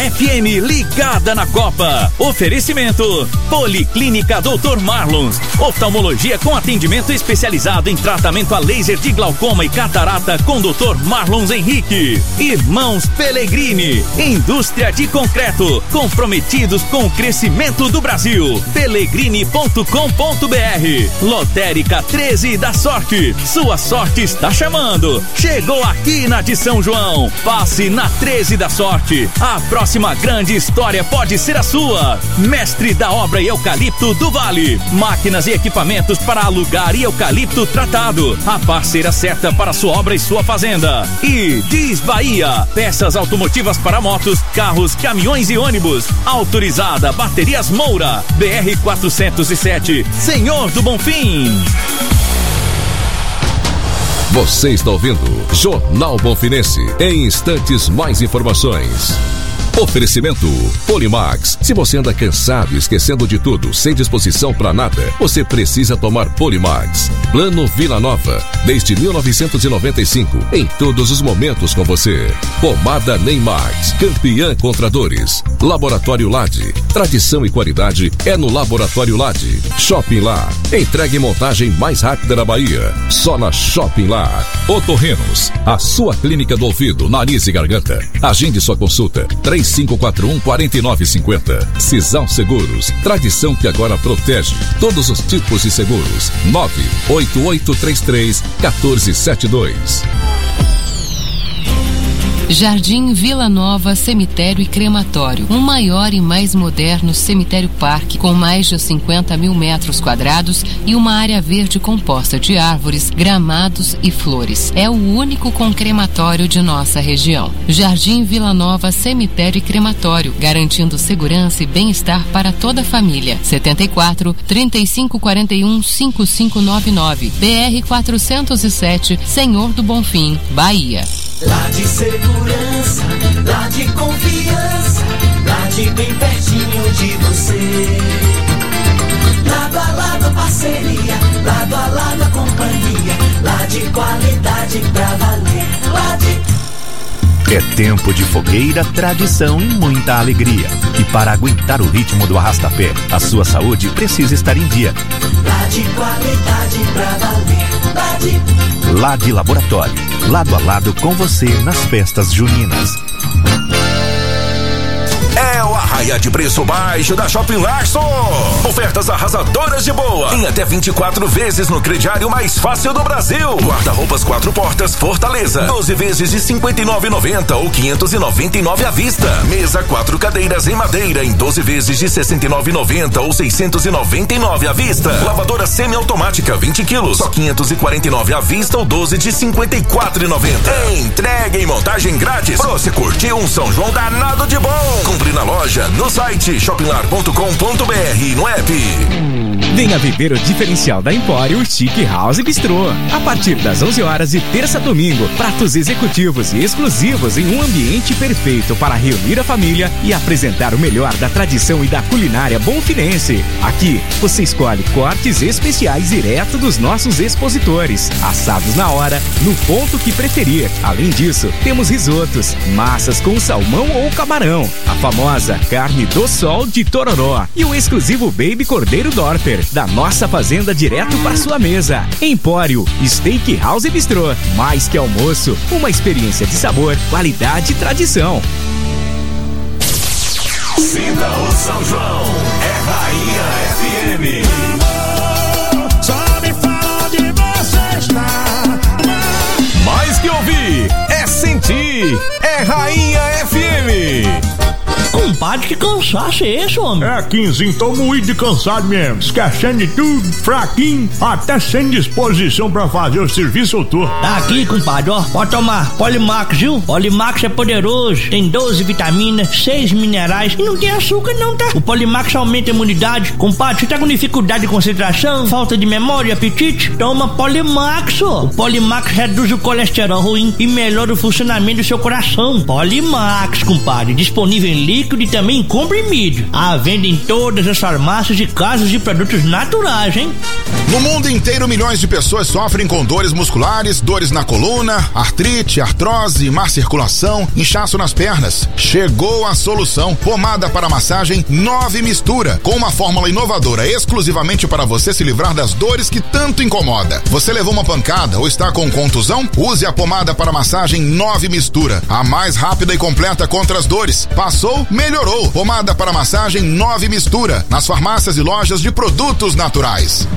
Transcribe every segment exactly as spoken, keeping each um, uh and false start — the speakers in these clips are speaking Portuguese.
F M ligada na Copa. Oferecimento Policlínica doutor Marlons, oftalmologia com atendimento especializado em tratamento a laser de glaucoma e catarata com doutor Marlons Henrique. Irmãos Pellegrini, indústria de concreto, comprometidos com o crescimento do Brasil. Pellegrini ponto com ponto br. Lotérica treze da Sorte, sua sorte está chamando. Chegou aqui na de São João. Passe na treze da Sorte. A próxima grande história pode ser a sua. Mestre da obra e eucalipto do Vale. Máquinas e equipamentos para alugar e eucalipto tratado. A parceira certa para sua obra e sua fazenda. E Diz Bahia, peças automotivas para motos, carros, caminhões e ônibus. Autorizada Baterias Moura. B R quatrocentos e sete, Senhor do Bonfim. Você está ouvindo Jornal Bonfinense. Em instantes, mais informações. Oferecimento Polimax. Se você anda cansado e esquecendo de tudo, sem disposição para nada, você precisa tomar Polimax. Plano Vila Nova, desde mil novecentos e noventa e cinco, em todos os momentos com você. Pomada Neymax, campeã contra dores. Laboratório Lade, tradição e qualidade é no Laboratório Lade. Shopping Lá, entrega e montagem mais rápida da Bahia, só na Shopping Lá. Otorrinos, a sua clínica do ouvido, nariz e garganta. Agende sua consulta, três cinco quatro um, quatro nove cinco zero. Cisal Seguros, tradição que agora protege todos os tipos de seguros. nove oito oito três três, um quatro sete dois. Jardim Vila Nova Cemitério e Crematório, um maior e mais moderno cemitério-parque com mais de cinquenta mil metros quadrados e uma área verde composta de árvores, gramados e flores. É o único com crematório de nossa região. Jardim Vila Nova Cemitério e Crematório, garantindo segurança e bem-estar para toda a família. setenta e quatro, trinta e cinco quarenta e um, cinquenta e cinco noventa e nove, B R quatrocentos e sete, Senhor do Bonfim, Bahia. Lá de segurança, lá de confiança, lá de bem pertinho de você. Lado a lado parceria, lado a lado a companhia, lá de qualidade pra valer, lá de... É tempo de fogueira, tradição e muita alegria. E para aguentar o ritmo do arrastapé, a sua saúde precisa estar em dia. Lá de qualidade pra valer, lá de... Lá de Laboratório, lado a lado com você nas festas juninas. É o arraia de preço baixo da Shopping Larson. Ofertas arrasadoras de boa. Em até vinte e quatro vezes no crediário mais fácil do Brasil. Guarda-roupas quatro portas Fortaleza. doze vezes de cinquenta e nove reais e noventa centavos ou quinhentos e noventa e nove reais à vista. Mesa quatro cadeiras em madeira em doze vezes de sessenta e nove reais e noventa centavos ou seiscentos e noventa e nove reais à vista. Lavadora semiautomática vinte quilos, só quinhentos e quarenta e nove reais à vista ou doze de cinquenta e quatro reais e noventa centavos. Entrega e montagem grátis. Pra você curtir um São João danado de bom. Compre na loja, no site shoplar ponto com ponto br e no app. Venha viver o diferencial da Empório Chique House Bistrô. A partir das onze horas de terça a domingo, pratos executivos e exclusivos em um ambiente perfeito para reunir a família e apresentar o melhor da tradição e da culinária bonfinense. Aqui, você escolhe cortes especiais direto dos nossos expositores, assados na hora, no ponto que preferir. Além disso, temos risotos, massas com salmão ou camarão, a famosa carne do sol de Tororó e o exclusivo Baby Cordeiro Dorper, da nossa fazenda direto para sua mesa. Empório Steak House e Bistrô. Mais que almoço, uma experiência de sabor, qualidade e tradição. Sinta o São João, é Rainha F M. Só me fala onde você está. Mais que ouvir, é sentir. É Rainha F M. Compadre, que cansaço é esse, homem? É, Quinzinho, tô moído de cansado mesmo. Esquecendo de tudo, fraquinho, até sem disposição pra fazer o serviço todo. Tá aqui, compadre, ó, pode tomar Polimax, viu? Polimax é poderoso, tem doze vitaminas, seis minerais e não tem açúcar não, tá? O Polimax aumenta a imunidade. Compadre, você tá com dificuldade de concentração, falta de memória e apetite? Toma Polimax, ó. O Polimax reduz o colesterol ruim e melhora o funcionamento do seu coração. Polimax, compadre, disponível em líquido e também também em comprimido. À venda em todas as farmácias e casas de produtos naturais, hein? No mundo inteiro, milhões de pessoas sofrem com dores musculares, dores na coluna, artrite, artrose, má circulação, inchaço nas pernas. Chegou a solução. Pomada para massagem nove Mistura, com uma fórmula inovadora exclusivamente para você se livrar das dores que tanto incomoda. Você levou uma pancada ou está com contusão? Use a pomada para massagem nove Mistura, a mais rápida e completa contra as dores. Passou? Melhorou. Pomada para massagem nove Mistura, nas farmácias e lojas de produtos naturais.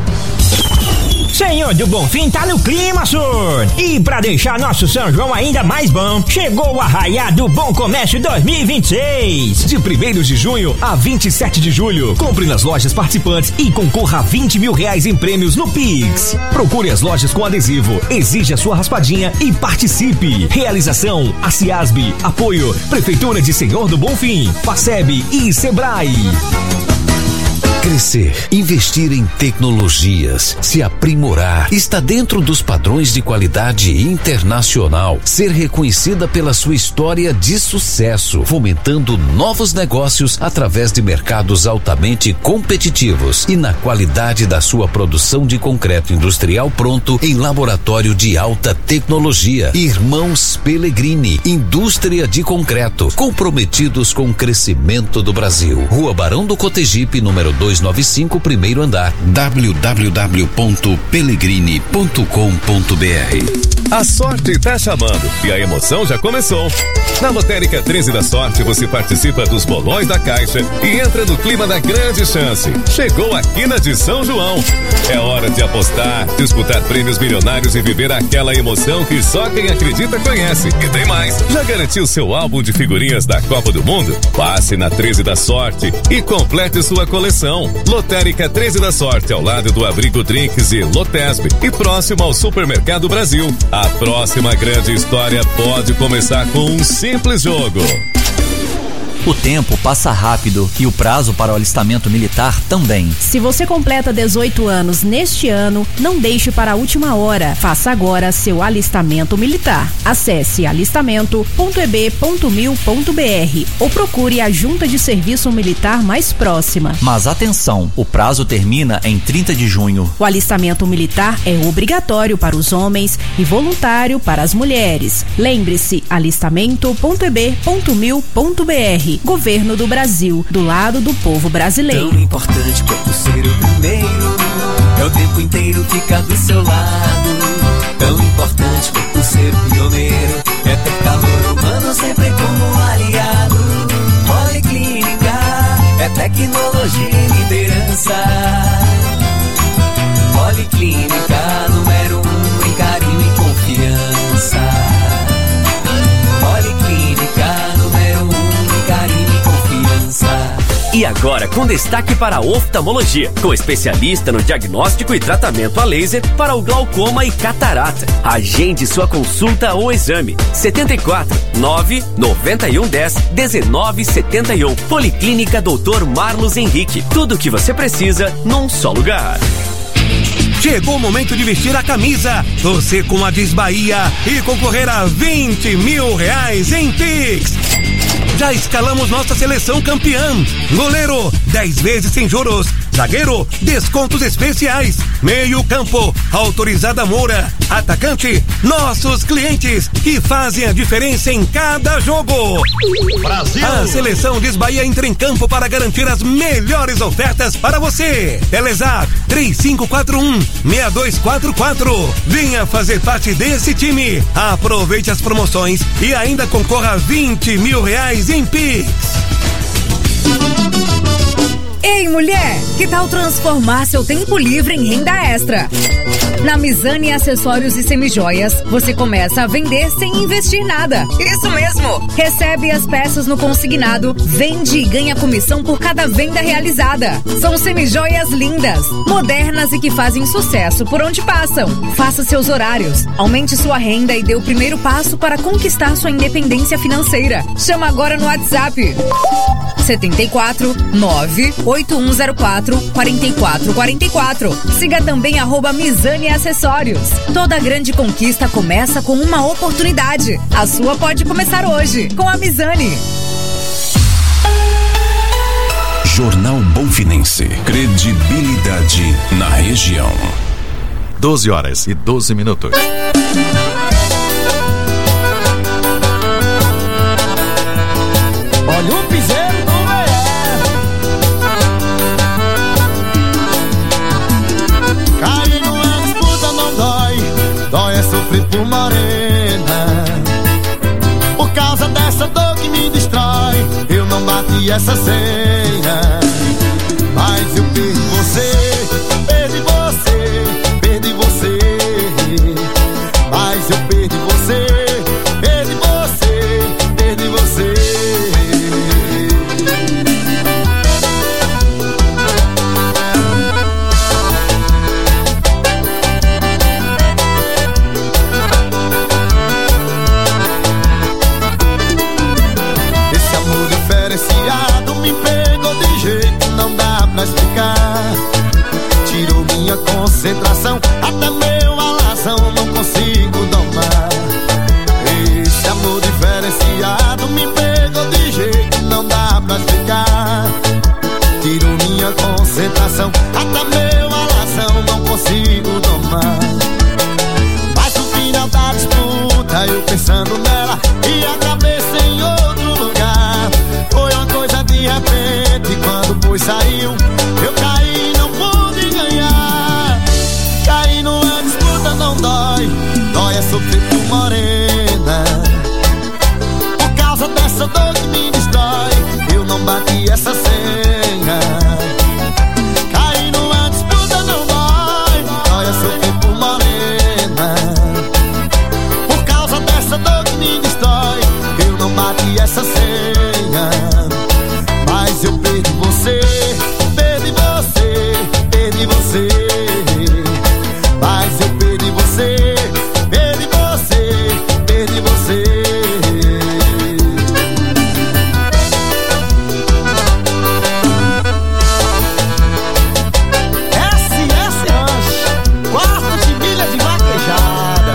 Senhor do Bonfim tá no clima, senhor. E pra deixar nosso São João ainda mais bom, chegou o Arraiá do Bom Comércio dois mil e vinte e seis. De primeiro de junho a vinte e sete de julho. Compre nas lojas participantes e concorra a vinte mil reais em prêmios no Pix. Procure as lojas com adesivo, exija sua raspadinha e participe. Realização: a Ciasb. Apoio: Prefeitura de Senhor do Bonfim, Faceb e Sebrae. Crescer, investir em tecnologias, se aprimorar, está dentro dos padrões de qualidade internacional. Ser reconhecida pela sua história de sucesso, fomentando novos negócios através de mercados altamente competitivos e na qualidade da sua produção de concreto industrial pronto em laboratório de alta tecnologia. Irmãos Pellegrini, indústria de concreto, comprometidos com o crescimento do Brasil. Rua Barão do Cotegipe, número dois nove cinco, primeiro andar. w w w ponto pellegrini ponto com ponto b r. A sorte tá chamando e a emoção já começou. Na Lotérica treze da Sorte você participa dos bolões da Caixa e entra no clima da grande chance. Chegou a quina de São João. É hora de apostar, disputar prêmios milionários e viver aquela emoção que só quem acredita conhece. E tem mais. Já garantiu seu álbum de figurinhas da Copa do Mundo? Passe na treze da Sorte e complete sua coleção. Lotérica treze da Sorte, ao lado do Abrigo Drinks e Lotesp e próximo ao Supermercado Brasil. A próxima grande história pode começar com um simples jogo. O tempo passa rápido e o prazo para o alistamento militar também. Se você completa dezoito anos neste ano, não deixe para a última hora. Faça agora seu alistamento militar. Acesse alistamento ponto e b ponto mil ponto b r ou procure a Junta de Serviço Militar mais próxima. Mas atenção, o prazo termina em trinta de junho. O alistamento militar é obrigatório para os homens e voluntário para as mulheres. Lembre-se, alistamento ponto e b ponto mil ponto b r. Governo do Brasil, do lado do povo brasileiro. Tão importante quanto ser o primeiro, é o tempo inteiro ficar do seu lado. Tão importante quanto ser pioneiro, é ter calor humano sempre como aliado. Policlínica, é tecnologia e liderança. Policlínica, número um em carinho e confiança. Policlínica, número um. E agora com destaque para a oftalmologia, com especialista no diagnóstico e tratamento a laser para o glaucoma e catarata. Agende sua consulta ou exame. setenta e quatro, nove, noventa e um, dez, dezenove, setenta e um. Policlínica doutor Marlos Henrique. Tudo o que você precisa num só lugar. Chegou o momento de vestir a camisa, torcer com a Diz Bahia e concorrer a vinte mil reais em Pix. Já escalamos nossa seleção campeã. Goleiro, dez vezes sem juros. Zagueiro, descontos especiais. Meio campo, autorizada Moura. Atacante, nossos clientes que fazem a diferença em cada jogo. Brasil! A seleção Diz Bahia entra em campo para garantir as melhores ofertas para você. Telezap três cinco quatro um, seis dois quatro quatro. Venha fazer parte desse time. Aproveite as promoções e ainda concorra a vinte mil reais em Pix. Ei, mulher, que tal transformar seu tempo livre em renda extra? Na Mizani Acessórios e Semijoias, você começa a vender sem investir nada. Isso mesmo! Recebe as peças no consignado, vende e ganha comissão por cada venda realizada. São semijoias lindas, modernas e que fazem sucesso por onde passam. Faça seus horários, aumente sua renda e dê o primeiro passo para conquistar sua independência financeira. Chama agora no WhatsApp setenta e quatro, nove, oito um zero quatro, quatro quatro quatro quatro. Siga também arroba Mizani Acessórios. Toda grande conquista começa com uma oportunidade. A sua pode começar hoje com a Mizani. Jornal Bonfinense. Credibilidade na região. doze horas e doze minutos. Olha o piseiro do Leé. Cair numa disputa não dói, dói é sofrer por morena. Por causa dessa dor que me destrói, eu não bati essa senha. Mas eu perdi você, perdi você, perdi você. Mas eu perdi você, perdi você, perdi você. Esse amor diferenciado me pegou de jeito, não dá pra explicar. Tirou minha concentração, até meu alazão não consigo domar. Esse amor diferenciado me pegou de jeito, não dá pra explicar. Tirou minha concentração, até meu alazão não consigo domar. Mas no final da disputa, eu pensando nela e a cabeça em outro lugar. Foi uma coisa de repente, quando o boi saiu, eu caí e não pude ganhar. Cair numa disputa não dói, dói é sofrer por morena. Por causa dessa dor que me destrói, eu não bati essa senha. Cair numa disputa não dói, dói é sofrer por morena. Por causa dessa dor que me destrói, eu não bati essa senha. Mas eu perdi você, perdi você, perdi você. Mas eu perdi você, perdi você, perdi você. S S Ranch, quarto de milha de vaquejada.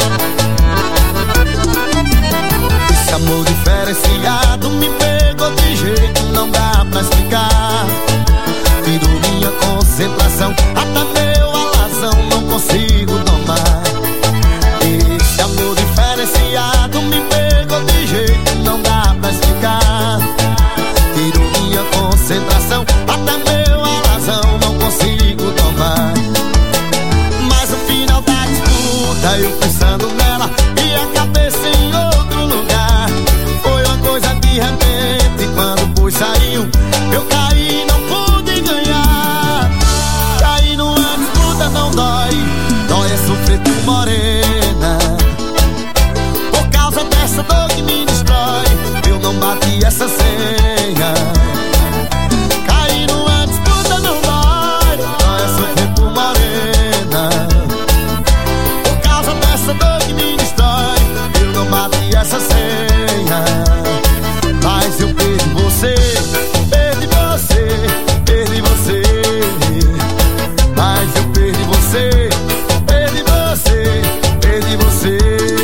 Esse amor diferenciado me pegou de jeito, não dá pra explicar. Tirou minha concentração, até meu alazão não consigo domar. Esse amor diferenciado me pegou de jeito, não dá pra explicar. Tirou minha concentração, até meu alazão não consigo domar. Mas no final da disputa, eu pensando nela e a cabeça em outro lugar. Foi uma coisa de repente, quando o boi saiu, eu caí e não pude ganhar. Cair numa disputa não dói, dói é sofrer por morena. Por causa dessa dor que me destrói, eu não bati essa senha. Cair numa disputa não dói, dói é sofrer por morena. Por causa dessa dor que me destrói, eu não bati essa senha. Mas eu perdi você, perdi você, perdi você. Mas eu perdi você, perdi você, perdi você.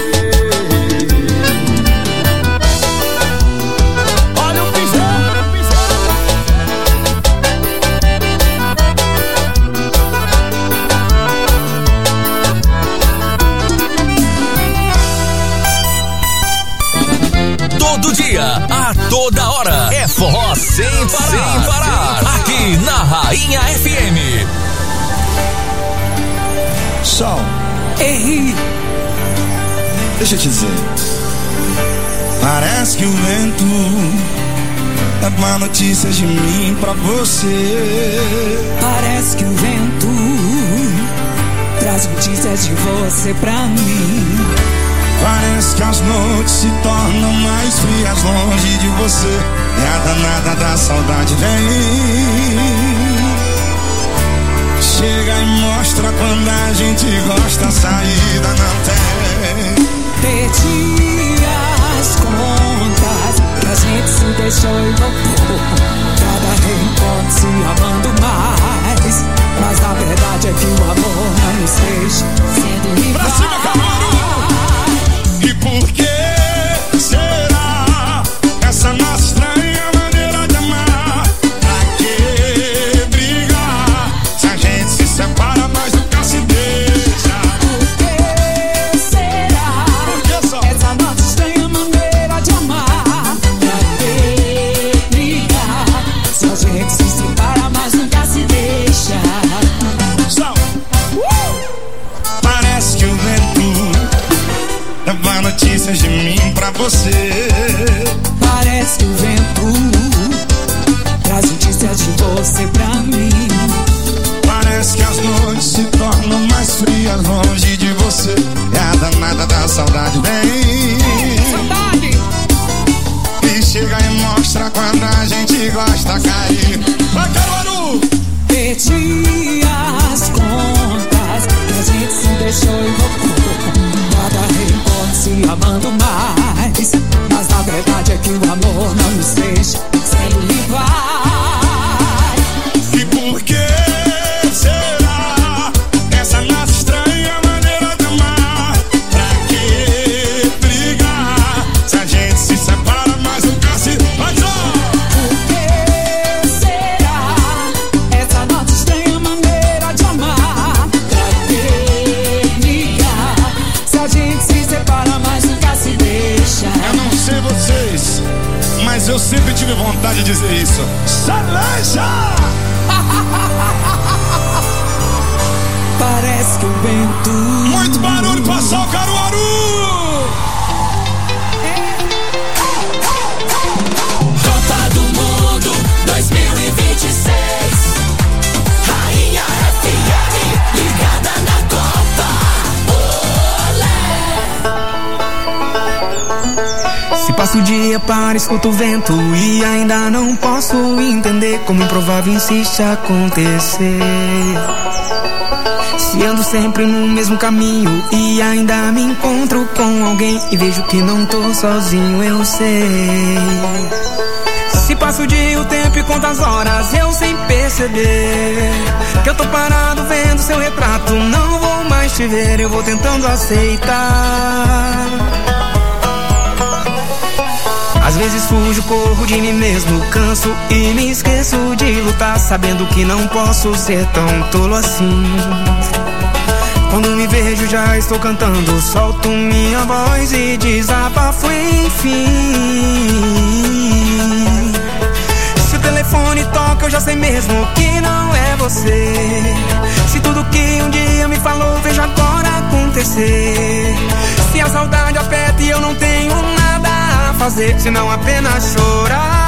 Olha o piseiro, o piseiro. Todo dia, a toda hora, é forró sem parar, sem parar. Aqui na Rainha F M. Sol, ei, deixa eu te dizer, parece que o vento é má notícia de mim pra você. Parece que o vento traz notícias de você pra mim. Parece que as noites se tornam mais frias longe de você, e a danada da saudade vem. Chega e mostra quando a gente gosta, a saída não tem. Perdi as contas, que a gente se deixou envolver. Cada reencontro se amando mais, mas a verdade é que o amor não nos deixa sendo rival. Pra cima, Camaro! E por que será essa nossa estranha maneira de amar? Pra quê? mandar notícias de mim pra você. Parece que o vento traz notícias de você pra mim. Parece que as noites se tornam mais frias longe de você. É a danada da saudade, vem. Saudade! E chega e mostra quando a gente gosta cair. Vai, Caruaru! Perdi as contas que a gente se deixou e voltou. Cada reencontro se amando mais. Mas na verdade é que o amor não nos deixa sendo rivais. E por que será essa nossa estranha maneira de amar? Pra que brigar se a gente se separa, mas nunca se vai só? Por que será essa nossa estranha maneira de amar? Pra que brigar se a gente se separa, mas nunca se deixa? Eu não sei vocês, mas eu sempre tive vontade de dizer isso. Salancha! Parece que o vento. Muito barulho pra só o Caruaru! Copa do Mundo dois mil e vinte e seis. Rainha F M, ligada na Copa. Se passo o dia para escuto o vento e ainda não posso entender como improvável insiste acontecer. Se ando sempre no mesmo caminho e ainda me encontro com alguém e vejo que não tô sozinho, eu sei. Se passo o dia, o tempo e conto as horas, eu sem perceber que eu tô parado vendo seu retrato, não vou mais te ver, eu vou tentando aceitar. Às vezes fujo, corro de mim mesmo, canso e me esqueço de lutar, sabendo que não posso ser tão tolo assim. Quando me vejo já estou cantando, solto minha voz e desabafo enfim. Se o telefone toca eu já sei mesmo que não é você. Se tudo que um dia me falou vejo agora acontecer. Se a saudade aperta e eu não tenho nada a fazer senão apenas chorar.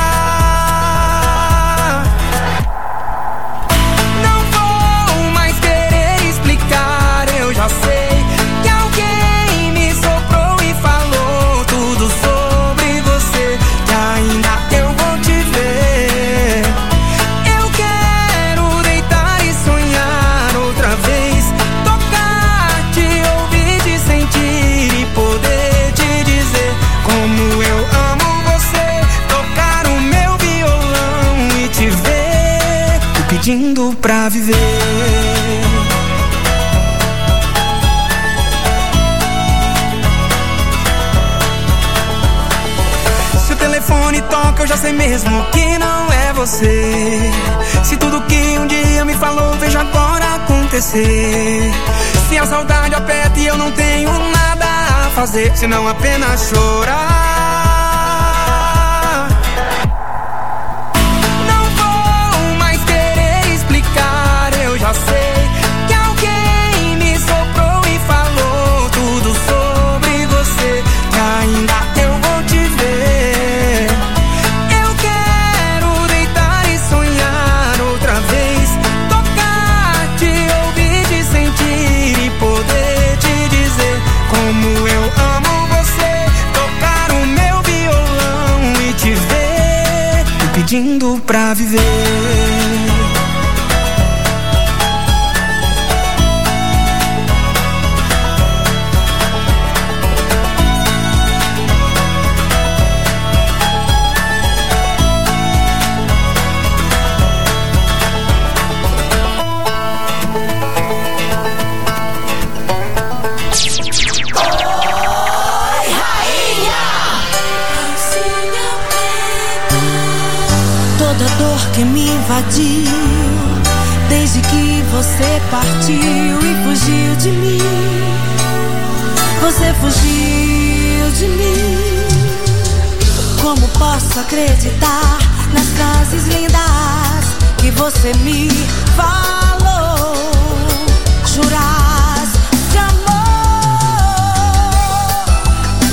Já sei que alguém me soprou e falou tudo sobre você, que ainda eu vou te ver. Eu quero deitar e sonhar outra vez, tocar, te ouvir, te sentir e poder te dizer como eu amo você, tocar o meu violão e te ver, te pedindo pra viver. Telefone toca, eu já sei mesmo que não é você. Se tudo que um dia me falou vejo agora acontecer. Se a saudade aperta e eu não tenho nada a fazer senão apenas chorar. Não vou mais querer explicar, eu já sei que alguém me soprou e falou tudo sobre você, que ainda eu vou te ver. Pedindo pra viver. Que me invadiu desde que você partiu e fugiu de mim. Você fugiu de mim. Como posso acreditar nas frases lindas que você me falou? Juras de amor,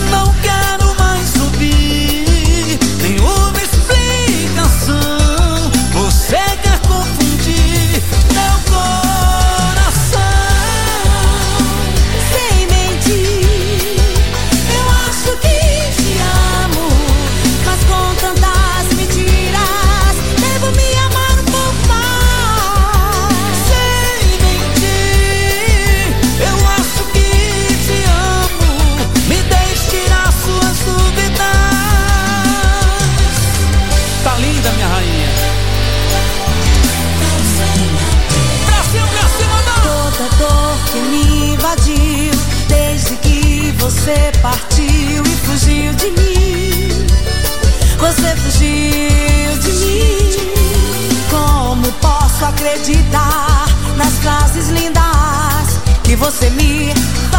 partiu e fugiu de mim. Você fugiu de mim. Como posso acreditar nas frases lindas que você me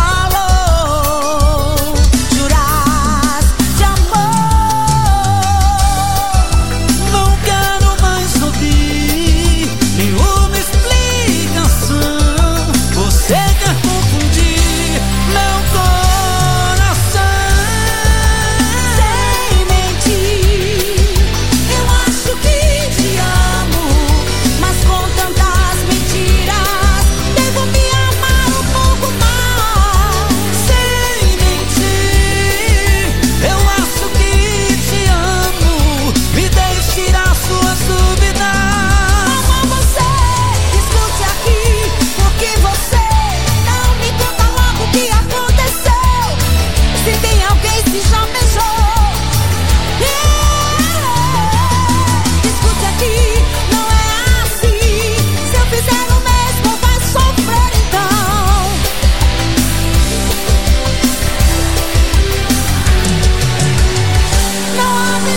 falou? Juras de amor, não quero mais ouvir nenhuma explicação. Você quer confundir meu coração. Sem mentir, eu acho que te amo, mas com tantas mentiras devo me amar um pouco mais. Sem mentir, eu acho que te amo, me deixe tirar suas dúvidas. Amo você, escute aqui, porque você não me conta logo o que aconteceu. Se tem alguém que já beijou, yeah. Escute aqui, não é assim. Se eu fizer o mesmo, vai sofrer então. Não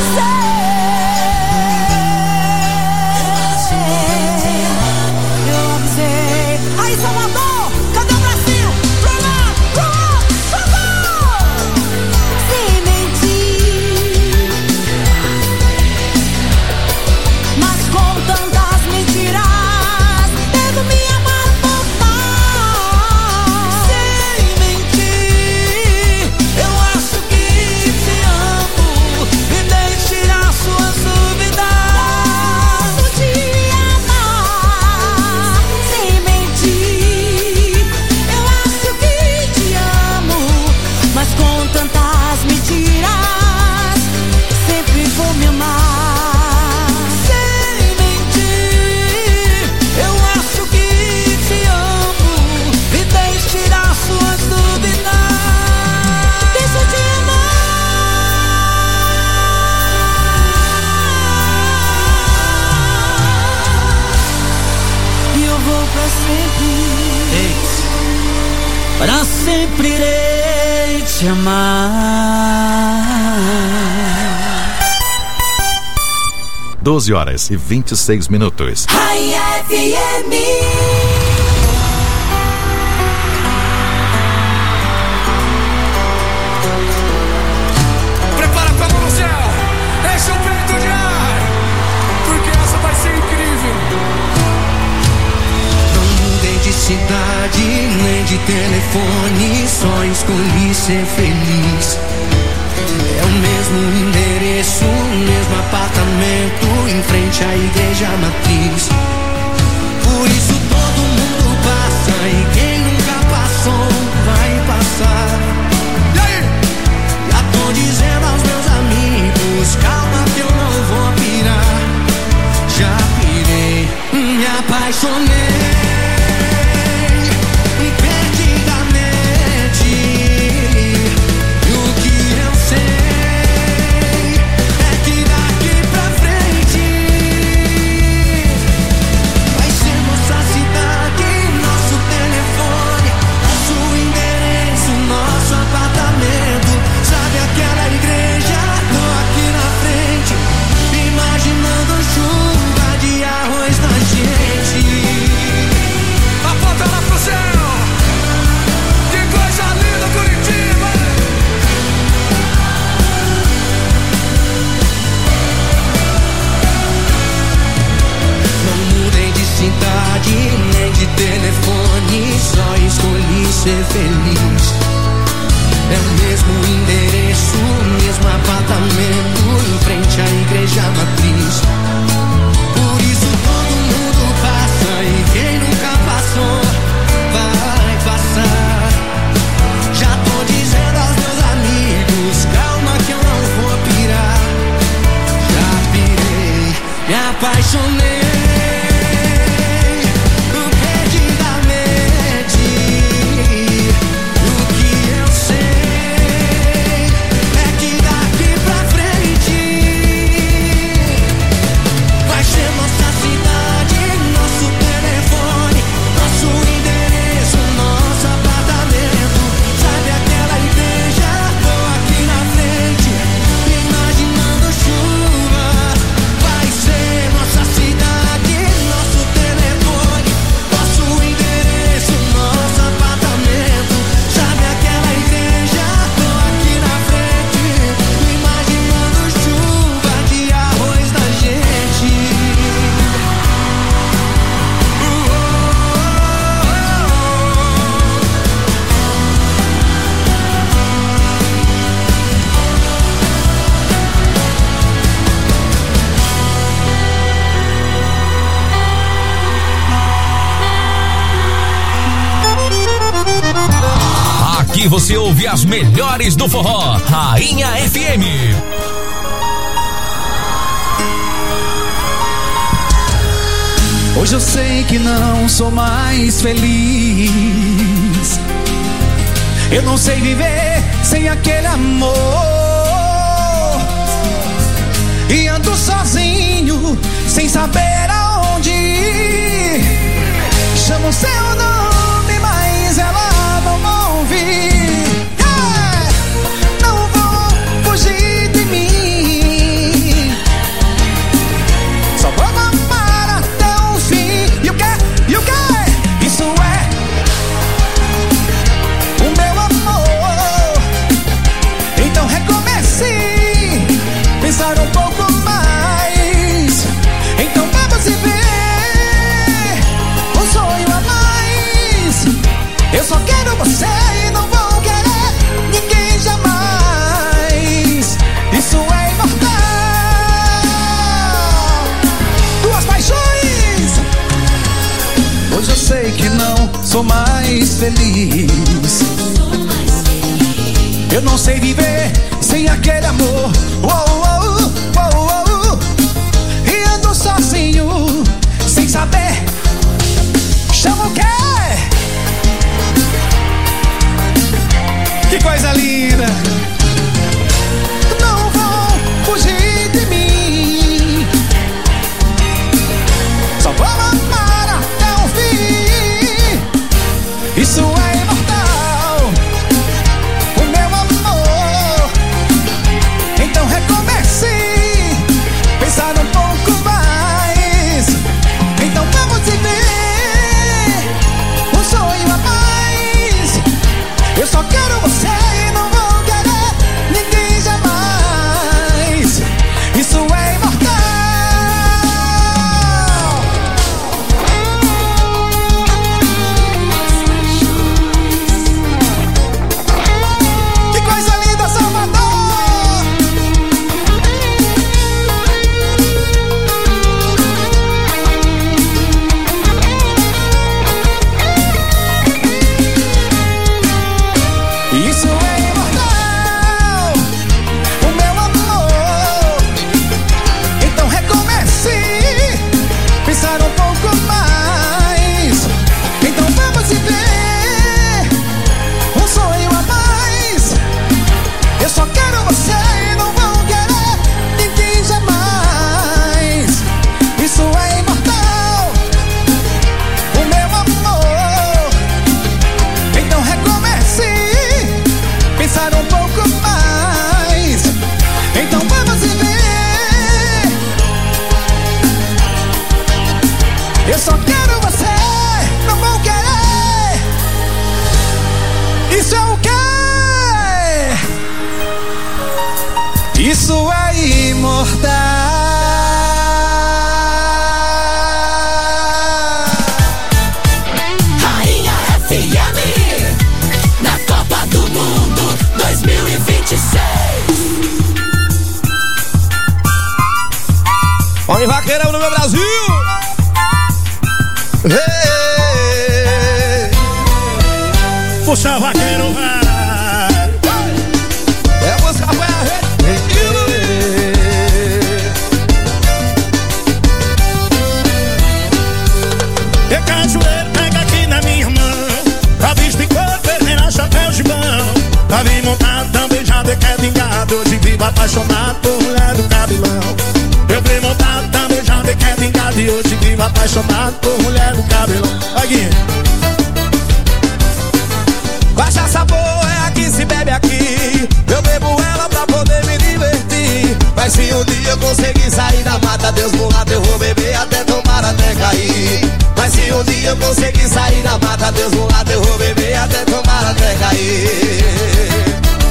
avisei, eu avisei. Aí, Salvador, cadê o Brasil? Pro lado, pro lado, socorro! Se mentir, mas com tantas mentiras devo me amar um pouco mais. Sem mentir, eu acho que te amo, me deixe tirar suas dúvidas. Posso te amar sem mentir. Eu acho que te amo, mas com tantas mentiras sempre vou me amar. Sem mentir, eu acho que te amo, me deixe tirar suas dúvidas. Deixa eu te amar. E eu vou pra sempre. Pra sempre irei te amar. doze horas e vinte e seis minutos. Rai F M. Prepara com a mão no céu, deixa o peito de ar, porque essa vai ser incrível. Não mudei de cidade, nem de telefone, só escolhi ser feliz. É o mesmo endereço, o mesmo apartamento, em frente à igreja matriz. Por isso todo mundo passa, e quem nunca passou vai passar. E aí? Já tô dizendo aos meus amigos, calma que eu não vou pirar. Já pirei, me apaixonei perdidamente. E o que eu sei é que daqui pra frente vai ser nossa cidade, nosso telefone, nosso endereço, nosso apartamento. Sabe aquela igreja? Tô aqui na frente, imaginando chuva de arroz na gente. Aponta lá pro céu. Que coisa linda, Curitiba. Não mudei de cidade, nem de telefone, só escolhi ser feliz. É o mesmo endereço, o mesmo apartamento, em frente à igreja matriz. Por isso todo mundo passa, e quem nunca passou vai passar. Já tô dizendo aos meus amigos, calma que eu não vou pirar. Já pirei, me apaixonei perdidamente. O que eu sei é que daqui pra frente vai ser nossa cidade, nosso telefone, nosso endereço, nosso apartamento. Sabe aquela igreja? Aqui você ouve as melhores do forró. Rainha F M. Hoje eu sei que não sou mais feliz. Eu não sei viver sem aquele amor. E ando sozinho, sem saber aonde ir. Chamo seu nome, mas ela não ouve. Yeah! Não vou fugir de mim. Só vou amar até o fim. E o que? E o que? Isso é o meu amor. Então recomece, pensar um pouco mais. Então vamos viver um sonho a mais. Eu só quero você e não vou querer ninguém jamais. Isso é imortal. Duas paixões. Hoje eu sei que não sou mais feliz. Eu não sei viver sem aquele amor. Uou, uou, uou, uou. E ando sozinho, sem saber. Chama o quê? Que coisa linda. Não vão fugir de mim. Só vou amar até o fim. Isso é imortal, o meu amor. Então recomece, pensar um pouco mais. Então vamos viver um sonho a mais. Eu só quero você e não vou querer ninguém jamais. Isso é imortal. Que coisa linda, Salvador. Isso é imortal, o meu amor. Então recomece, pensar um pouco mais. Então vamos viver um sonho a mais. Eu só quero você e não vou querer ninguém jamais. Isso é imortal, o meu amor. Então recomece, pensar um pouco mais. Então vamos viver. Eu só quero você, não vou querer. Isso é o quê? Isso é imortal. Rainha F M, na Copa do Mundo dois mil e vinte e seis. Homem vaqueirão no meu Brasil. Puxa vaqueiro, vai. É música pra E cajueiro pega aqui na minha mão. Tá visto em cor, vermelha, chapéu de mão. Tá bem montado, também já de queda em gado. Hoje vivo apaixonado por mulher do cabelão. Eu bem montado, também já de queda em gado. E hoje vivo apaixonado por mulher do cabelão. Aqui. cachaça boa é a que se bebe aqui. Eu bebo ela pra poder me divertir. Mas se um dia eu conseguir sair da mata, Deus no lado eu vou beber até tomar até cair. Mas se um dia eu conseguir sair da mata, Deus no lado eu vou beber até tomar até cair.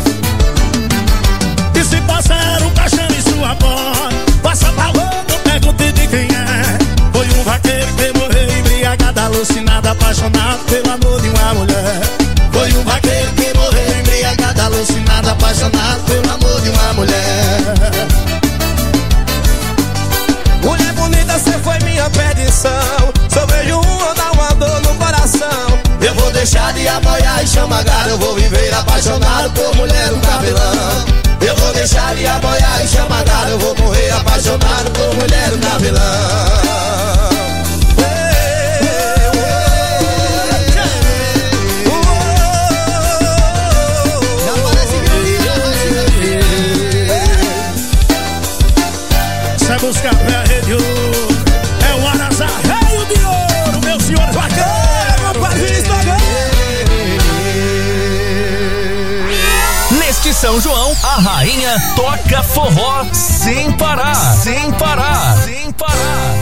E se passar um caixão em sua porta, passa pra louco, pergunte de quem é. Foi um vaqueiro que morreu embriagado, alucinado, apaixonado pelo amor de uma mulher. Foi um vaqueiro que morreu embriagado, alucinado, apaixonado pelo amor de uma mulher. Mulher bonita, cê foi minha perdição. Só vejo uma, dá uma dor no coração. Eu vou deixar de apoiar e chamar gado. Eu vou viver apaixonado por mulher do cabelão. Eu vou deixar de apoiar e chamar gado. Eu vou morrer apaixonado por mulher do cabelão. Buscar a rede de ouro, é o Arazá, rei de ouro, meu senhor bacana, parvista. Neste São João, a rainha toca forró sem parar, sem parar, sem parar.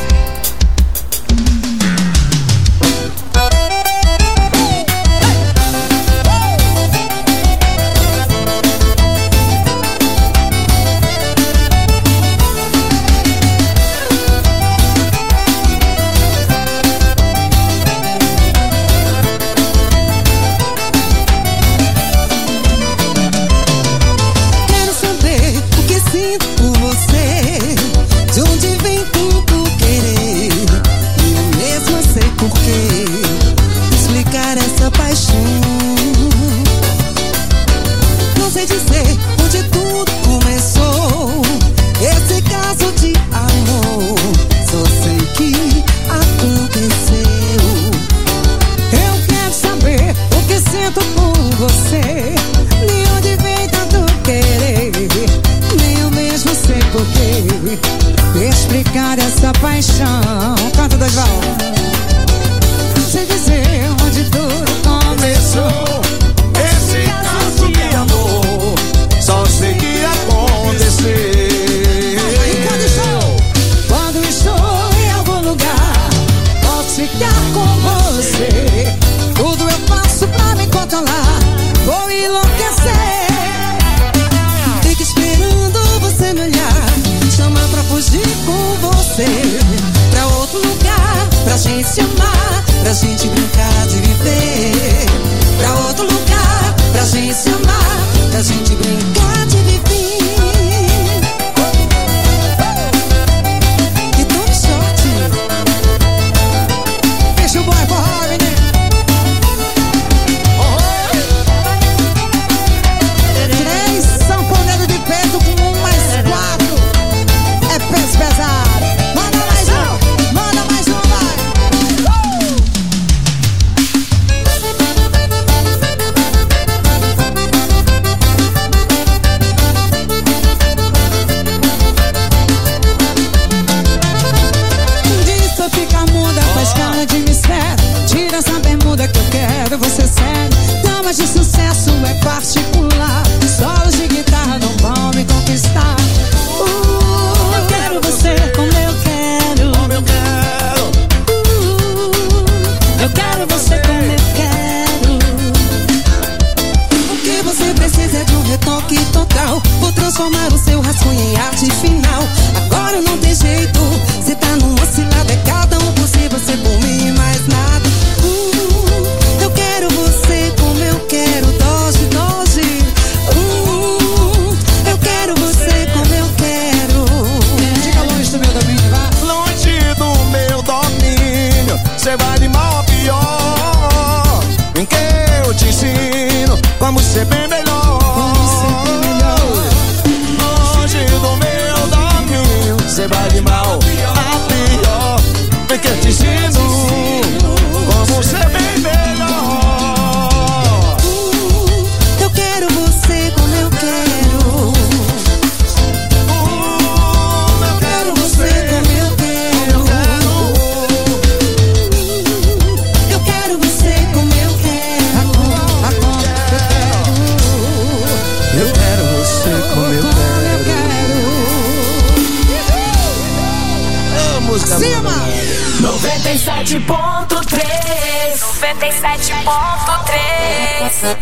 noventa e sete ponto três noventa e sete ponto três.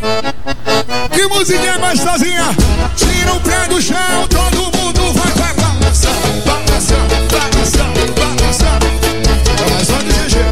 Que musiquinha gostosinha. Tira o pé do chão, todo mundo vai, vai balançando, balançando, balançando, balançando. É mais uma de G G.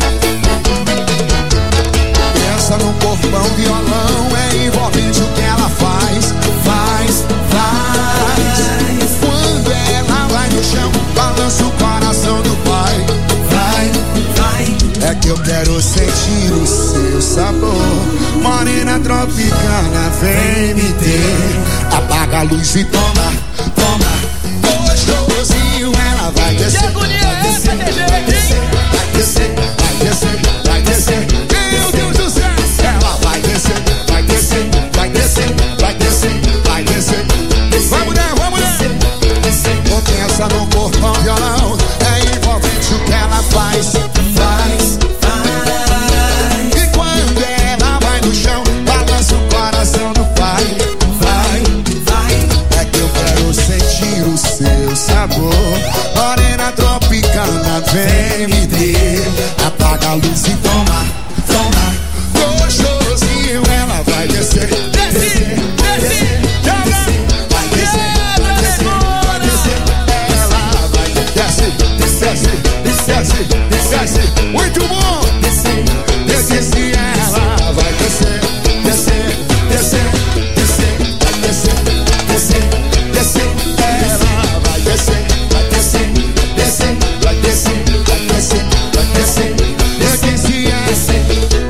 Pensa no corpão, violão, é envolvente o que ela faz, faz, faz. Quando ela vai no chão, balança o coração do pai. Vai, vai. É que eu quero sentir o seu sabor. Morena tropicana, vem me ter. Apaga a luz e toma, toma. Gostosinho, ela vai descer. Vai descer, vai descer, vai descer, vai descer, vai descer. Meu Deus do céu, ela vai descer, vai descer, vai descer, vai descer, vai descer. Vai mulher, vai mulher. Potença no corpão, violão. É envolvente o que ela faz, faz, faz. E quando ela vai no chão, balança o coração do pai. Vai, vai. É que eu quero sentir o seu sabor. Morena tropicana, vem me ter. Apaga a luz e toma, toma. Gostosinho, ela vai descer, descer, descer. Vai descer, vai descer, vai descer. Ela vai descer, desce, desce, desce. Muito bom. Descer, descer, ela vai descer, descer, descer, descer, vai descer, descer, descer. Ela vai descer, vai descer, descer, vai descer, vai descer, vai descer, descer, descer.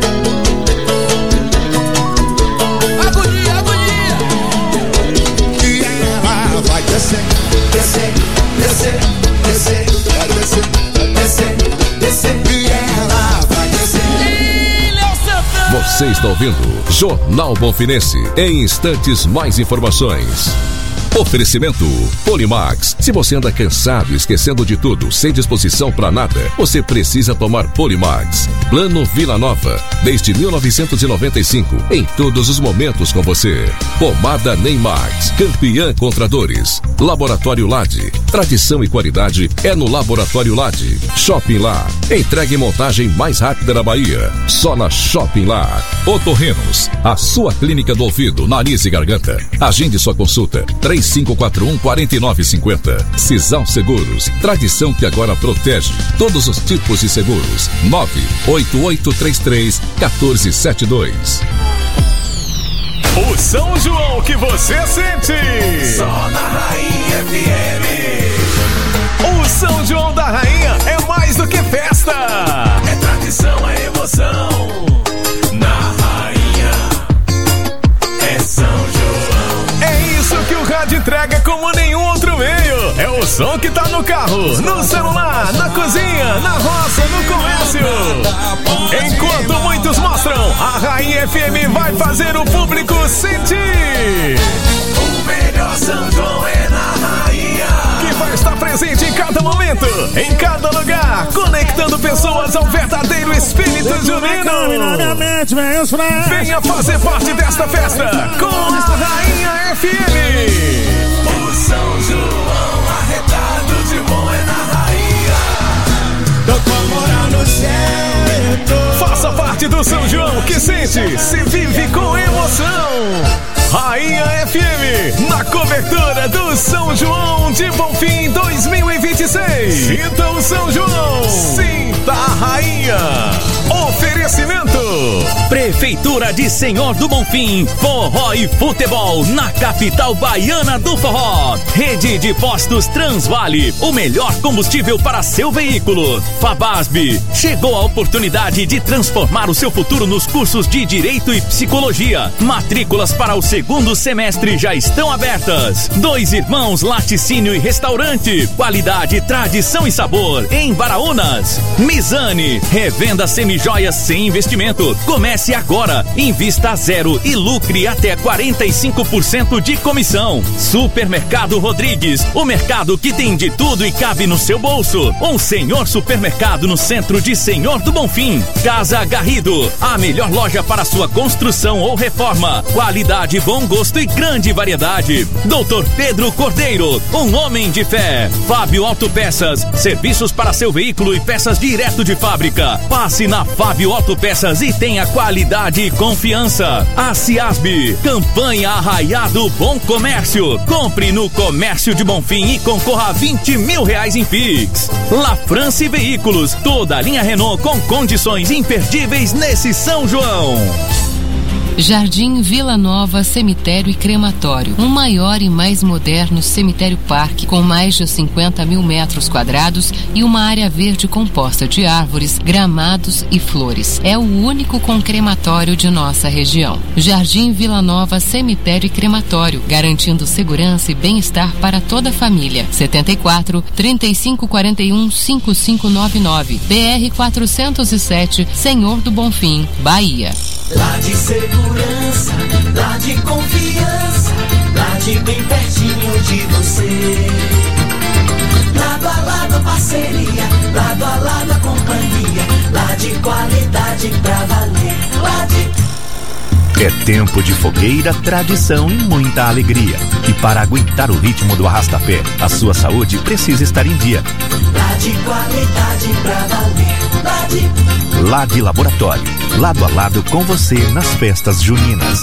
Agonia, agonia. E ela vai descer, descer, descer, descer, vai descer, vai descer, descer. E ela vai descer. Você está ouvindo Jornal Bonfinense. Em instantes, mais informações. Oferecimento Polimax. Se você anda cansado, esquecendo de tudo, sem disposição pra nada, você precisa tomar Polimax. Plano Vila Nova, desde mil novecentos e noventa e cinco, em todos os momentos com você. Pomada Neymax, campeã contra dores. Laboratório Lade, tradição e qualidade é no Laboratório Lade. Shopping Lá, entrega e montagem mais rápida da Bahia, só na Shopping Lá. Otorrinos, a sua clínica do ouvido, nariz e garganta. Agende sua consulta, três cinco quatro um, quatro nove cinco zero. Cisal Seguros, tradição que agora protege todos os tipos de seguros. nove oito oito três três, um quatro sete dois. O São João que você sente. Só na Rainha F M. O São João da Rainha é mais do que festa. É tradição, é emoção. Na Rainha é São João. É isso que o rádio entrega como nenhum outro meio. É o som que tá no carro, no celular, na cozinha, na roça, no comércio. Enquanto muitos mostram, a Rainha F M vai fazer o público sentir. O melhor São João é na Rainha. Que vai estar presente em cada momento, em cada lugar, conectando pessoas ao verdadeiro espírito junino. Venha fazer parte desta festa com a Rainha F M. O São João arretado de bom é na Rainha. Doutor morar no céu. Faça parte do São João que sente, se vive com emoção. Rainha F M, na cobertura do São João de Bonfim dois mil e vinte e seis. Sinta o São João, sinta a Rainha. Oferecimento Prefeitura de Senhor do Bonfim, forró e futebol na capital baiana do forró. Rede de postos Transvale, o melhor combustível para seu veículo. Fabasb, chegou a oportunidade de transformar o seu futuro nos cursos de Direito e Psicologia. Matrículas para o segundo semestre já estão abertas. Dois Irmãos Laticínio e Restaurante, qualidade, tradição e sabor em Baraúnas. Mizane, revenda semijoias sem investimento. Comece agora, invista a zero e lucre até quarenta e cinco por cento de comissão. Supermercado Rodrigues, o mercado que tem de tudo e cabe no seu bolso. Um senhor supermercado no centro de Senhor do Bonfim. Casa Garrido, a melhor loja para sua construção ou reforma. Qualidade, bom gosto e grande variedade. Doutor Pedro Cordeiro, um homem de fé. Fábio Autopeças, serviços para seu veículo e peças direto de fábrica. Passe na Fábio Autopeças e tenha qualidade e confiança. A Ciasb, campanha Arraiado Bom Comércio. Compre no Comércio de Bonfim e concorra a vinte mil reais em Pix. La France Veículos, toda a linha Renault com condições imperdíveis nesse São João. Jardim Vila Nova Cemitério e Crematório, um maior e mais moderno cemitério parque com mais de cinquenta mil metros quadrados e uma área verde composta de árvores, gramados e flores. É o único com crematório de nossa região. Jardim Vila Nova Cemitério e Crematório, garantindo segurança e bem-estar para toda a família. setenta e quatro, trinta e cinco quarenta e um, cinquenta e cinco noventa e nove, B R quatrocentos e sete, Senhor do Bonfim, Bahia. Lá de segurança, lá de confiança, lá de bem pertinho de você. Lado a lado parceria, lado a lado a companhia, lá de qualidade pra valer, lá de... É tempo de fogueira, tradição e muita alegria. E para aguentar o ritmo do arrastapé, a sua saúde precisa estar em dia. Lá de qualidade pra valer, lá de... Lá de Laboratório, lado a lado com você nas festas juninas.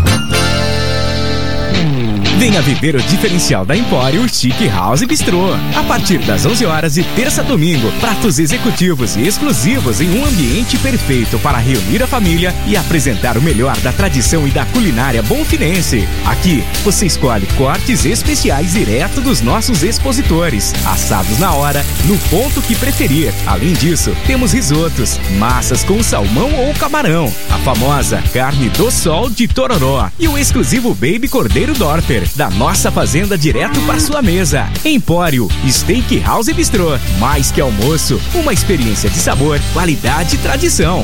Venha viver o diferencial da Empório Chique House Bistrô. A partir das onze horas de terça a domingo, pratos executivos e exclusivos em um ambiente perfeito para reunir a família e apresentar o melhor da tradição e da culinária bonfinense. Aqui, você escolhe cortes especiais direto dos nossos expositores, assados na hora, no ponto que preferir. Além disso, temos risotos, massas com salmão ou camarão, a famosa carne do sol de Tororó e o exclusivo Baby Cordeiro Dorper, da nossa fazenda direto para sua mesa. Empório Steak House e Bistrô. Mais que almoço, uma experiência de sabor, qualidade e tradição.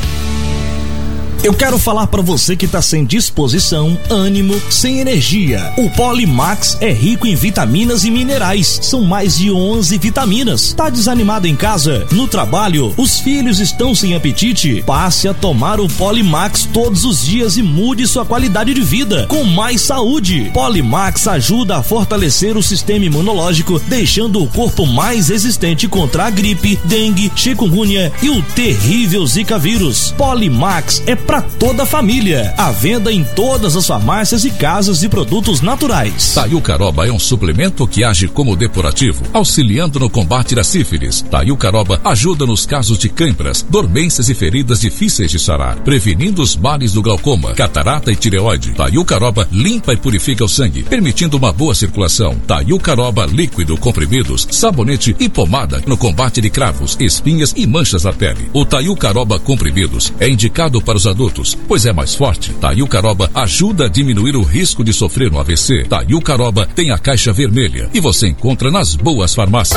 Eu quero falar pra você que tá sem disposição, ânimo, sem energia. O Polimax é rico em vitaminas e minerais. São mais de onze vitaminas. Tá desanimado em casa? No trabalho? Os filhos estão sem apetite? Passe a tomar o Polimax todos os dias e mude sua qualidade de vida com mais saúde. Polimax ajuda a fortalecer o sistema imunológico, deixando o corpo mais resistente contra a gripe, dengue, chikungunya e o terrível Zika vírus. Polimax é pra toda a família. À venda em todas as farmácias e casas de produtos naturais. Taiucaroba é um suplemento que age como depurativo, auxiliando no combate da sífilis. Taiucaroba ajuda nos casos de câimbras, dormências e feridas difíceis de sarar, prevenindo os males do glaucoma, catarata e tireoide. Taiucaroba limpa e purifica o sangue, permitindo uma boa circulação. Taiucaroba líquido, comprimidos, sabonete e pomada no combate de cravos, espinhas e manchas na pele. O Taiucaroba comprimidos é indicado para os adultos, pois é mais forte. Taiucaroba ajuda a diminuir o risco de sofrer um A V C. Taiucaroba tem a caixa vermelha e você encontra nas boas farmácias.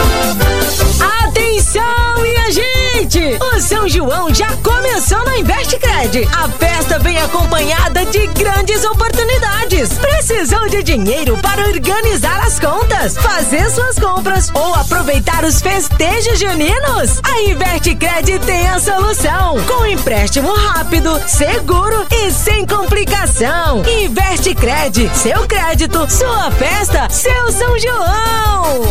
Atenção, minha gente! O São João já começou na Investcred. A festa vem acompanhada de grandes oportunidades. Precisou de dinheiro para organizar as contas, fazer suas compras ou aproveitar os festejos juninos? A Investcred tem a solução, com empréstimo rápido, seguro e sem complicação. Investcred, seu crédito, sua festa, seu São João.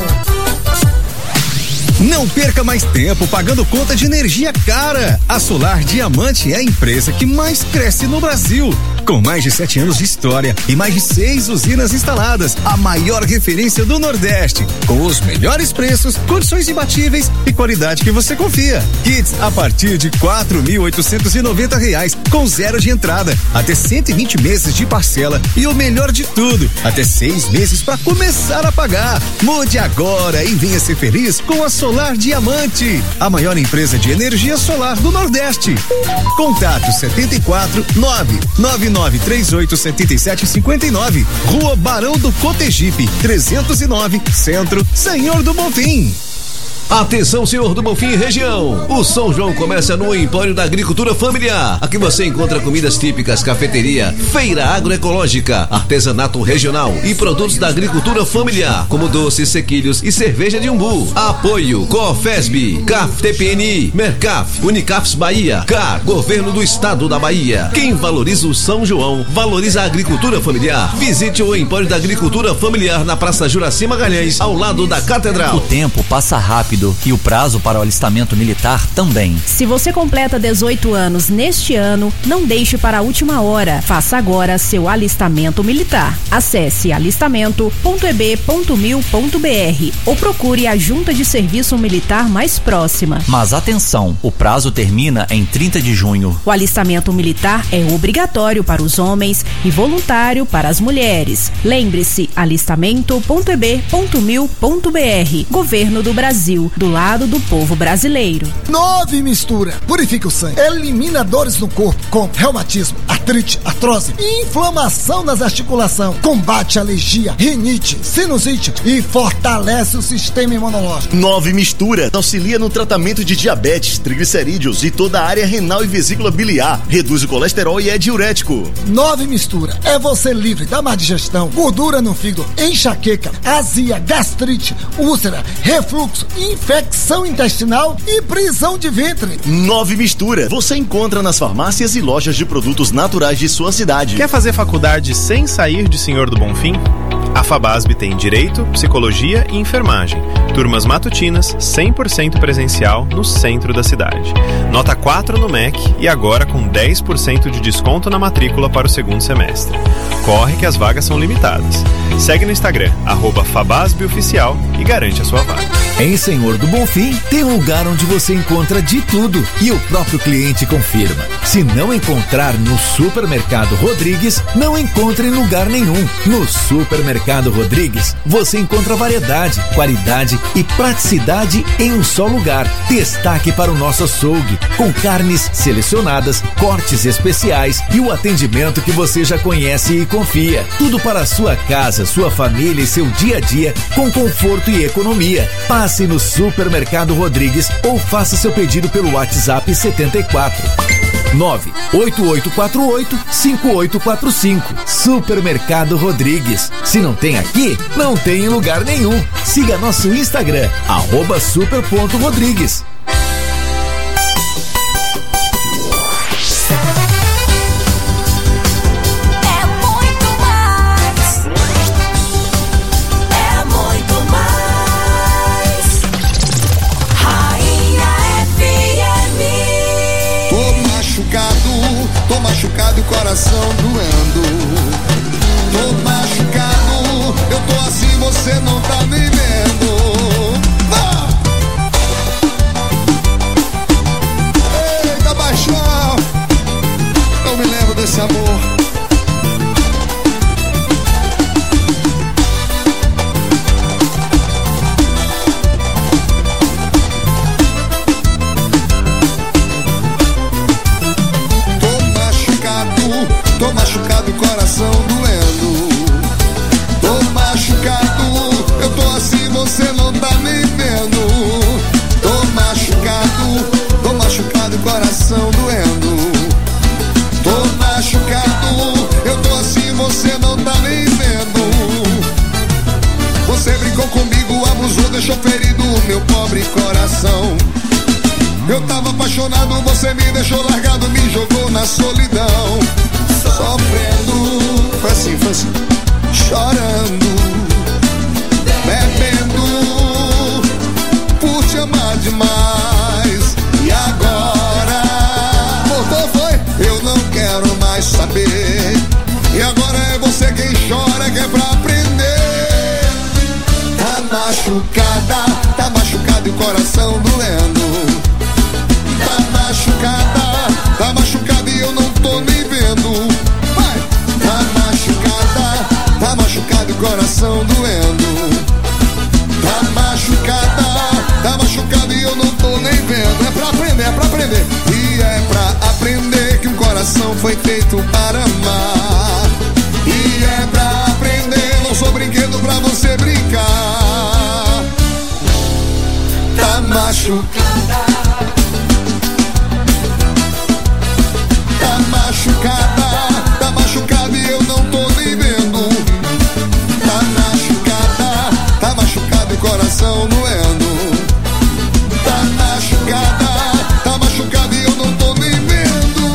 Não perca mais tempo pagando conta de energia cara. A Solar Diamante é a empresa que mais cresce no Brasil. Com mais de sete anos de história e mais de seis usinas instaladas, a maior referência do Nordeste. Com os melhores preços, condições imbatíveis e qualidade que você confia. Kits a partir de quatro mil oitocentos e noventa reais, com zero de entrada, até cento e vinte meses de parcela e o melhor de tudo, até seis meses para começar a pagar. Mude agora e venha ser feliz com a Solar Diamante, a maior empresa de energia solar do Nordeste. Contato setenta e quatro, nove nove nove três oito sete sete cinco nove, Rua Barão do Cotegipe, trezentos e nove, Centro, Senhor do Bonfim. Atenção, senhor do Bonfim e região. O São João começa no Empório da Agricultura Familiar. Aqui você encontra comidas típicas, cafeteria, feira agroecológica, artesanato regional e produtos da agricultura familiar, como doces, sequilhos e cerveja de umbu. Apoio Cofesb, C A F T P N I, Mercaf, Unicafs Bahia, C A R, Governo do Estado da Bahia. Quem valoriza o São João, valoriza a agricultura familiar. Visite o Empório da Agricultura Familiar na Praça Juraci Magalhães, ao lado da Catedral. O tempo passa rápido rápido e o prazo para o alistamento militar também. Se você completa dezoito anos neste ano, não deixe para a última hora. Faça agora seu alistamento militar. Acesse alistamento ponto e b ponto mil ponto b r ou procure a Junta de Serviço Militar mais próxima. Mas atenção, o prazo termina em trinta de junho. O alistamento militar é obrigatório para os homens e voluntário para as mulheres. Lembre-se, alistamento ponto e b ponto mil ponto b r. Governo do Brasil, do lado do povo brasileiro. Nove Mistura. Purifica o sangue. Elimina dores no corpo com reumatismo, artrite, artrose e inflamação nas articulações. Combate alergia, rinite, sinusite e fortalece o sistema imunológico. Nove Mistura. Auxilia no tratamento de diabetes, triglicerídeos e toda a área renal e vesícula biliar. Reduz o colesterol e é diurético. Nove Mistura. É você livre da má digestão, gordura no fígado, enxaqueca, azia, gastrite, úlcera, refluxo, infecção intestinal e prisão de ventre. Nove Mistura. Você encontra nas farmácias e lojas de produtos naturais de sua cidade. Quer fazer faculdade sem sair de Senhor do Bonfim? A Fabasb tem Direito, Psicologia e Enfermagem. Turmas matutinas, cem por cento presencial no centro da cidade. Nota quatro no M E C e agora com dez por cento de desconto na matrícula para o segundo semestre. Corre que as vagas são limitadas. Segue no Instagram, arroba FabasbOficial e garante a sua vaga. Em Senhor do Bonfim tem um lugar onde você encontra de tudo e o próprio cliente confirma. Se não encontrar no Supermercado Rodrigues, não encontre em lugar nenhum. No Supermercado Rodrigues, você encontra variedade, qualidade e praticidade em um só lugar. Destaque para o nosso açougue, com carnes selecionadas, cortes especiais e o atendimento que você já conhece e confia. Tudo para a sua casa, sua família e seu dia a dia com conforto e economia. Passe no Supermercado Rodrigues ou faça seu pedido pelo WhatsApp setenta e quatro nove oito oito quatro oito cinco oito quatro cinco. Supermercado Rodrigues. Se não tem aqui, não tem em lugar nenhum. Siga nosso Instagram, arroba super ponto rodrigues. Tô machucado e o coração doendo. Tô machucado, eu tô assim, você não tá me vendo. Ah! Eita, baixão, eu me lembro desse amor. Tô machucado, coração doendo. Tô machucado, eu tô assim, você não tá me vendo. Tô machucado, tô machucado, coração doendo. Tô machucado, eu tô assim, você não tá me vendo. Você brincou comigo, abusou, deixou ferido o meu pobre coração. Eu tava apaixonado, você me deixou largado, me jogou na solidão. Sofrendo, foi assim, foi assim, chorando, bebendo, por te amar demais. E agora, voltou, foi? Eu não quero mais saber. E agora é você quem chora, que é pra aprender. Tá machucada, tá machucado e o coração doendo. Tá machucada, tá machucada e eu não tô nem vendo. Vai! Tá machucada, tá machucado e o coração doendo. Tá machucada, tá machucada e eu não tô nem vendo. É pra aprender, é pra aprender. E é pra aprender que o coração foi feito para amar. E é pra aprender, não sou brinquedo pra você brincar. Tá machucada, tá machucada, tá machucada e eu não tô nem vendo. Tá machucada, tá machucado e o coração doendo. Tá machucada, tá machucada e eu não tô nem vendo.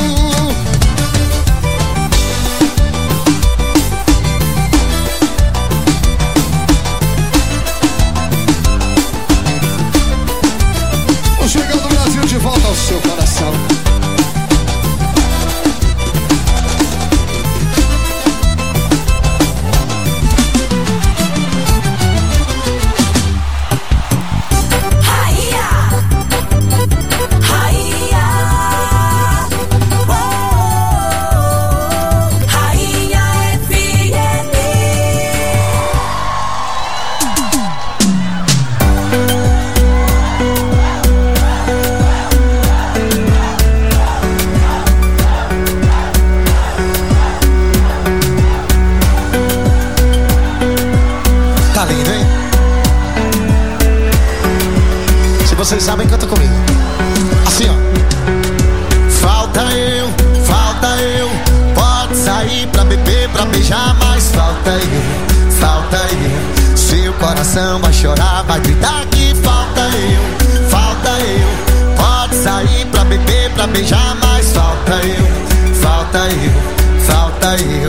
vocês sabem, canta comigo. Assim, ó. Falta eu, falta eu. Pode sair pra beber, pra beijar, mas falta eu, falta eu. Seu coração vai chorar, vai gritar que falta eu, falta eu. Pode sair pra beber, pra beijar, mas falta eu, falta eu, falta eu.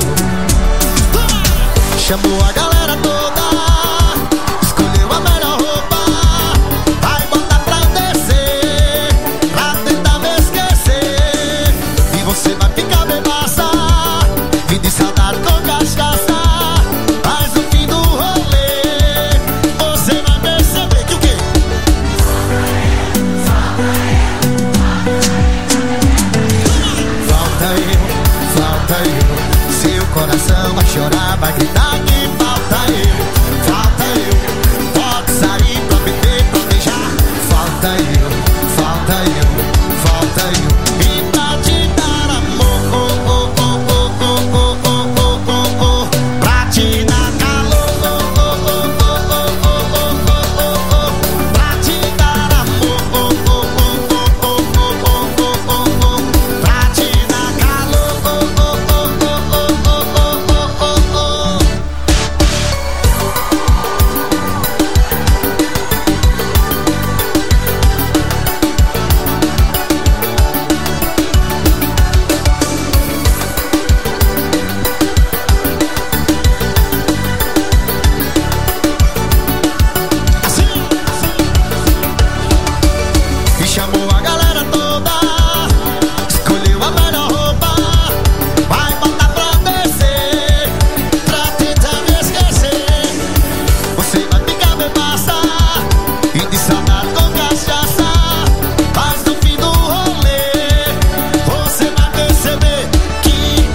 Chamou a galera toda, escolheu a melhor roupa, vai botar pra descer, pra tentar me esquecer. E você vai ficar bebaça, e de saudade com cachaça. Mas no fim do rolê, você vai perceber que o quê? Falta eu, falta eu. Seu coração vai chorar, vai gritar que falta eu, falta eu. Pode sair pra beber, pra beijar, falta eu, falta eu, falta eu. E pra te dar amor, oh, oh, oh, oh, oh, oh, oh, oh, oh, oh. Pra te dar calor, oh, oh, oh, oh, oh, oh, oh, oh, oh. Pra te dar amor, oh, oh, oh, oh, oh, oh, oh, oh, oh. Pra te dar calor, oh, oh, oh, oh, oh, oh, oh, oh, oh. E chamou a galera toda, escolheu a melhor roupa, vai botar pra descer, pra tentar me esquecer. Você vai ficar bebaça, e de saudade com cachaça. Mas no fim do rolê, você vai perceber que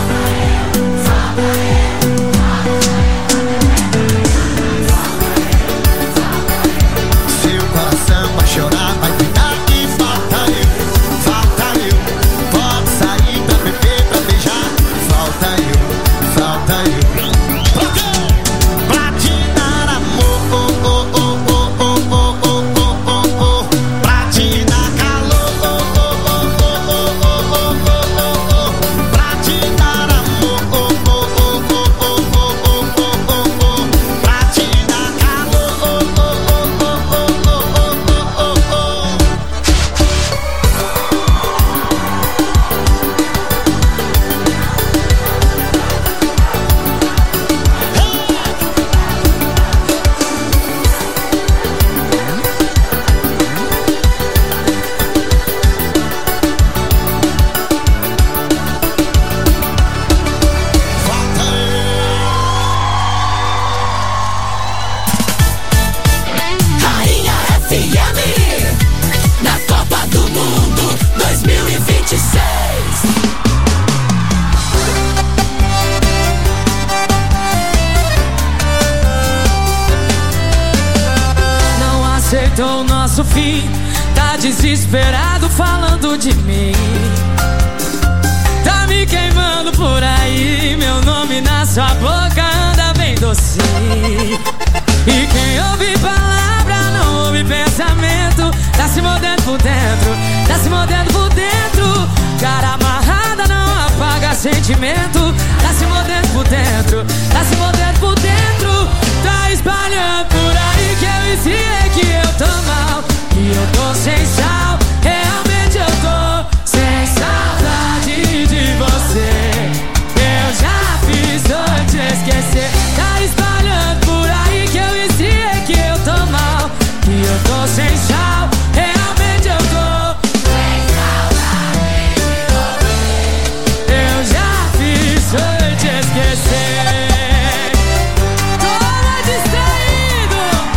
seu coração vai chorar, vai gritar que falta eu, falta eu. Pode sair pra beber, pra beijar, falta eu, falta eu. Pra quê? Pra te dar amor, oh, oh, oh, oh, oh, oh, oh, oh, oh. Pra te dar calor, oh, oh, oh, oh, oh, oh, oh, oh, oh. Pra te dar amor, oh, oh, oh, oh, oh, oh, oh, oh, oh. Pra te dar calor, oh, oh, oh, oh, oh, oh, oh, oh, oh. Rainha F M, na Copa do Mundo dois mil e vinte e seis. Não aceitou o nosso fim, tá desesperado falando de mim. Tá me queimando por aí, meu nome na sua boca anda bem docinho. E quem ouve palavra não ouve pensamento. Tá se mordendo por dentro, tá se mordendo por dentro. Cara amarrada não apaga sentimento. Tá se mordendo por dentro, tá se mordendo por dentro. Tá espalhando por aí que eu ensinei que eu tô mal, que eu tô sem sal. Realmente eu tô sem saudade de você. Eu já fiz antes de esquecer. Tá espalhando por aí que eu ensinei que eu tô mal, que eu tô sem sal. Realmente eu tô sem saudade de você. Eu já fiz antes de esquecer. Toda distraído.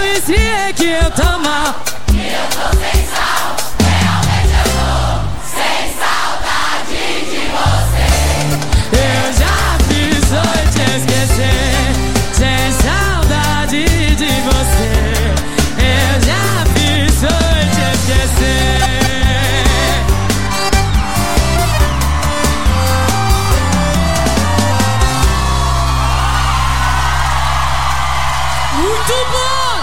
viciei que eu tô mal. Que eu tô sem sal, realmente eu tô sem saudade de você. Eu já fiz hoje te esquecer, sem saudade de você. Eu já fiz hoje te esquecer. Muito bom!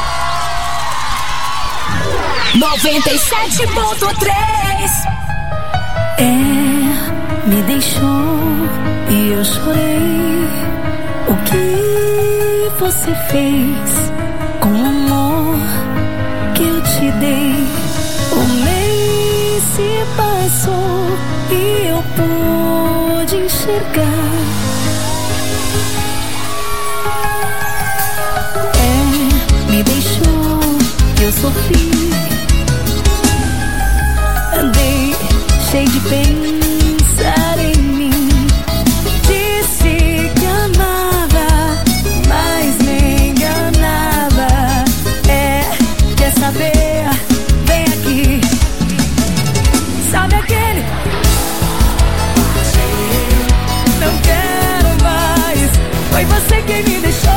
noventa e sete ponto três. É, me deixou e eu chorei. O que você fez com o amor que eu te dei? O mês se passou e eu pude enxergar. É, me deixou e eu sofri. Andei cheio de pensar em mim. Disse que amava, mas me enganava. É, quer saber? Vem aqui. Sabe aquele? Não quero mais. Foi você quem me deixou.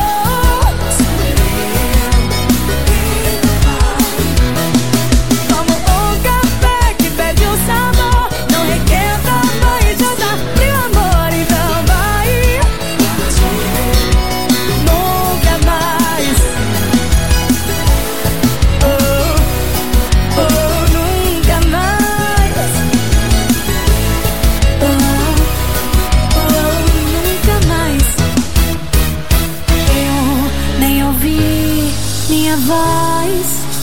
Voz